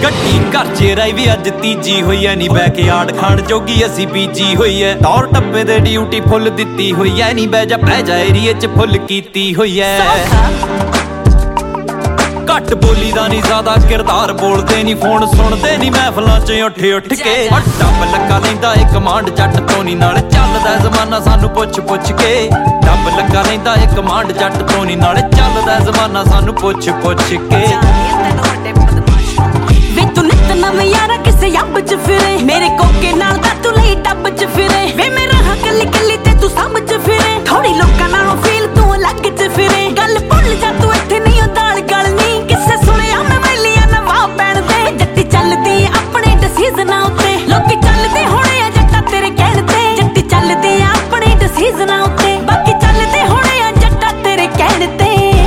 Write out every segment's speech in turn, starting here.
ਗੱਡੀ ਘਰ 'ਚ ਰਹੀ ਵੀ ਅੱਜ ਤੀਜੀ ਹੋਈ ਐ ਨੀ ਬੈਕਯਾਰਡ ਖਾਣ ਜੋਗੀ ਅਸੀਂ ਬੀਜੀ ਹੋਈ ਐ ਟੌਰ ਟੱਪੇ ਦੇ ਡਿਊਟੀ ਫੁੱਲ ਦਿੱਤੀ ਹੋਈ ਐ ਨੀ ਬਹਿ ਜਾ ਏਰੀਏ 'ਚ ਫੁੱਲ ਕੀਤੀ ਹੋਈ ਐ ਘੱਟ ਬੋਲੀ ਦਾ ਨੀ ਜ਼ਿਆਦਾ ਕਿਰਦਾਰ ਬੋਲਦੇ ਨੀ ਫੋਨ ਸੁਣਦੇ ਨੀ ਮਹਿਫਲਾਂ 'ਚ ਉੱਠ ਕੇ ਡੱਬ ਲੱਗਾ ਲੈਂਦਾ ਏ ਕਮਾਂਡ ਜੱਟ ਤੋਂ ਨੀ ਨਾਲ ਚੱਲਦਾ ਜ਼ਮਾਨਾ ਸਾਨੂੰ ਪੁੱਛ ਕੇ ਡੱਬ ਲੱਗਾ ਲੈਂਦਾ ਏ ਕਮਾਂਡ ਜੱਟ ਤੋਂ ਨੀ ਨਾਲ ਚੱਲਦਾ ਜ਼ਮਾਨਾ ਸਾਨੂੰ ਪੁੱਛ ਕੇ ਵੇ ਤੂੰ ਨਿੱਤ ਨਵੇਂ ਯਾਰਾ ਕਿਸੇ ਅੱਬ 'ਚ ਫਿਰੇ ਮੇਰੇ ਕੋਕੇ ਨਾਲ ਤਾਂ ਤੂੰ ਲਈ ਟੱਬ 'ਚ ਫਿਰੇ ਵੇ ਮੇਰਾ ਹਾਂ ਕੱਲੀ ਕੱਲੀ ਤੇ ਤੂੰ ਸਭ 'ਚ ਫਿਰੇ ਥੋੜੀ ਲੋਕਾਂ ਨਾਲੋਂ ਫੀਲ ਤੂੰ ਅਲੱਗ 'ਚ ਫਿਰੇ ਗੱਲ ਭੁੱਲ ਜਾ ਤੂੰ ਇੱਥੇ ਨਹੀਂ ਉਹ ਦਾਲ ਗਲਣੀ ਕਿਸੇ ਸੁਣਿਆ ਮੈਂ ਵੈਲੀਆਂ ਨਵਾਂ ਪੈਣ ਦੇ ਜੱਟੀ ਚੱਲਦੀ ਆਪਣੇ ਡਿਸੀਜ਼ਨਾਂ ਉੱਤੇ ਲੋਕੀ ਚੱਲਦੇ ਹੋਣੇ ਆ ਜੱਟਾ ਤੇਰੇ ਕਹਿਣ ਤੇ ਜੱਟੀ ਚੱਲਦੀ ਆ ਆਪਣੇ ਡਿਸੀਜ਼ਨਾਂ ਉੱਤੇ ਬਾਕੀ ਚੱਲਦੇ ਹੋਣੇ ਆ ਜੱਟਾ ਤੇਰੇ ਕਹਿਣ ਤੇ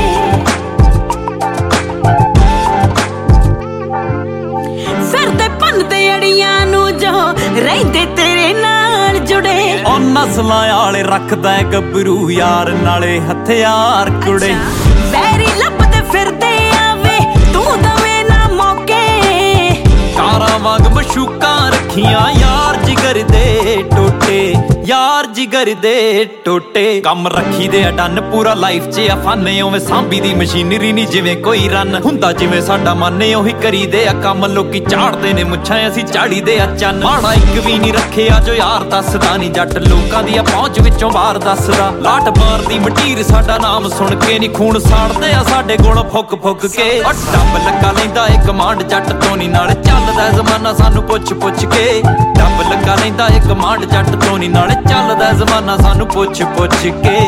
ਫਿਰਦੇ ਭੰਨਦੇ ਅੜੀਆਂ ਨੂੰ ਜੋ ਰਹਿੰਦੇ ਤੇਰੇ ਨਾਲ ਜੁੜੇ ਉਹ ਨਸਲਾਂ ਵਾਲੇ ਰੱਖਦਾ ਗੱਭਰੂ ਯਾਰ ਨਾਲੇ ਹਥਿਆਰ ਕੁੜੇ ਵੈਰੀ ਲੱਭਦੇ ਫਿਰਦੇ ਆਵੇ ਤੂੰ ਦਵੇ ਨਾ ਮੌਕੇ ਕਾਰਾਂ ਵਾਂਗ ਮਸ਼ੂਕਾਂ ਰੱਖੀਆਂ ਯਾਰ ਜਿਗਰ ਦੇ ਟੋਟੇ ਯਾਰ ਜਿਗਰ ਦੇ ਟੋਟੇ ਕੰਮ ਰੱਖੀ ਦੇ ਅਡਨ ਪੂਰਾ ਲਾਈਫ 'ਚ ਅਫਾਨੇ ਉਵੇਂ ਸਾਂਭੀ ਦੀ ਮਸ਼ੀਨਰੀ ਨਹੀਂ ਜਿਵੇਂ ਕੋਈ ਰਨ ਹੁੰਦਾ ਜਿਵੇਂ ਸਾਡਾ ਮਨ ਉਹੀ ਕਰੀਦੇ ਆ ਕੰਮ ਲੋਕੀ ਝਾੜਦੇ ਨੇ ਮੁੱਛਾਂ ਅਸੀਂ ਝਾੜੀ ਦੇ ਆ ਚੰਨ ਮਾੜਾ ਇੱਕ ਵੀ ਨਹੀਂ ਰੱਖਿਆ ਜੋ ਯਾਰ ਦੱਸਦਾ ਨਹੀਂ ਜੱਟ ਲੋਕਾਂ ਦੀ ਪਹੁੰਚ ਵਿੱਚੋਂ ਬਾਹਰ ਦੱਸਦਾ ਲਾਟ ਮਾਰਦੀ ਮਟੀਰ ਸਾਡਾ ਨਾਮ ਸੁਣ ਕੇ ਨਹੀਂ ਖੂਨ ਸਾੜਦੇ ਆ ਸਾਡੇ ਕੋਲ ਫੁੱਕ ਕੇ ਡੱਬ ਲੱਗਾ ਲੈਂਦਾ ਏ ਕਮਾਂਡ ਜੱਟ ਤੋਂ ਨਹੀਂ ਨਾਲ ਚੱਲਦਾ ਜ਼ਮਾਨਾ ਸਾਨੂੰ ਪੁੱਛ ਕੇ ਡੱਬ ਲੱਗਾ ਲੈਂਦਾ ਏ ਕਮਾਂਡ ਜੱਟ ਤੋਂ ਨਹੀਂ ਨਾਲ ਚੱਲਦਾ ਜ਼ਮਾਨਾ ਸਾਨੂੰ ਪੁੱਛ ਕੇ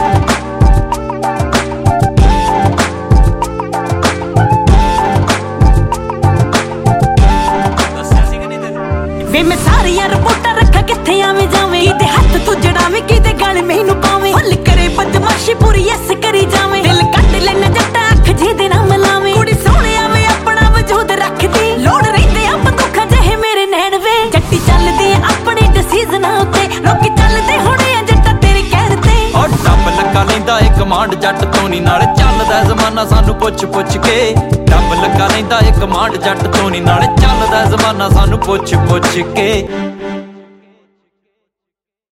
ਵੇ ਮੈਂ ਸਾਰੀਆਂ ਰਿਪੋਰਟਾਂ ਰੱਖਾਂ ਕਿੱਥੇ ਆਵੇਂ ਜਾਵੇਂ ਕਿਤੇ ਹੱਥ ਤੂੰ ਜੜਾਵੇਂ ਕਿਤੇ ਗਲ ਮੈਨੂੰ ਪਾਵੇਂ ਫੁੱਲ ਕਰੇ ਬਦਮਾਸ਼ੀ ਪੂਰੀ ਐਸ ਕਰੀ ਜਾਵੇਂ ਦਿਲ ਕੱਢ ਲੈਣਾ ਜੱਟਾ ਅੱਖ ਜਿਹਦੇ ਨਾਲ ਮਿਲਾਵੇਂ ਕੁੜੀ ਸੋਹਣਿਆ ਵੇ ਆਪਣਾ ਵਜੂਦ ਰੱਖਦੀ ਲੋੜ ਰਹਿੰਦੇ ਆ ਬੰਦੂਕਾਂ ਜਿਹੇ ਮੇਰੇ ਨੈਣ ਵੇ ਜੱਟੀ ਚੱਲਦੀ ਆ ਆਪਣੇ ਡਿਸੀਜ਼ਨਾਂ ਉੱਤੇ ਲੋਕੀ ਚੱਲਦੇ ਹੋਣੇ ਆ ਜੱਟਾ ਤੇਰੇ ਕਹਿਣ ਤੇ ਉਹ ਡੱਬ ਲੱਗਾ ਲੈਂਦਾ ਏ ਕਮਾਂਡ ਜੱਟ ਤੋਂ ਨੀ ਨਾਲ ਚੱਲਦਾ ਜ਼ਮਾਨਾ ਸਾਨੂੰ ਪੁੱਛ ਕੇ ਡੱਬ ਲੱਗਾ ਲੈਂਦਾ ਏ ਕਮਾਂਡ ਜੱਟ ਤੋਂ ਨੀ ਨਾਲ ਚੱਲਦਾ ਜ਼ਮਾਨਾ ਸਾਨੂੰ ਪੁੱਛ ਕੇ